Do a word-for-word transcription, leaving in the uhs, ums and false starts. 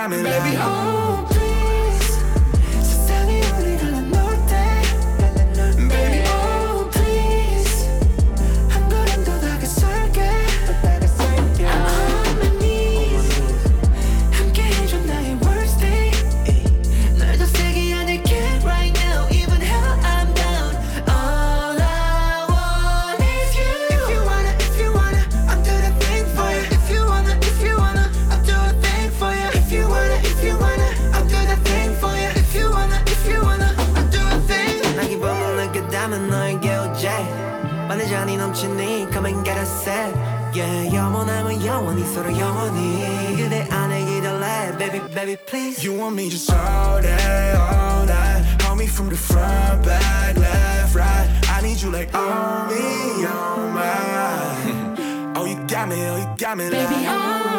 got me Baby, like oh please 세상이 우리 갈라놓을 때 Baby, oh please 한 걸음 더 다가설게 I'm on my knees 함께 해줘 나의 worst day 널 더 세게 안을게 right now even hell I'm down all I want is you If you wanna, if you wanna I'll do the thing for you If you wanna, if you wanna I'll do a thing for you If you wanna, if you wanna I'll do the thing for you If you wanna, if you wanna I'll do a thing 난 기쁨을 느꼈다면 너에게 오지 빨리 잔이 넘치니 come and get a sip Yeah 영원하면 영원히 서로 영원히 그대 안에 기다려 baby baby please You want me just all day, all night Hold me from the front, back, left, right I need you like on me, on my Oh you got me, oh you got me Baby, like oh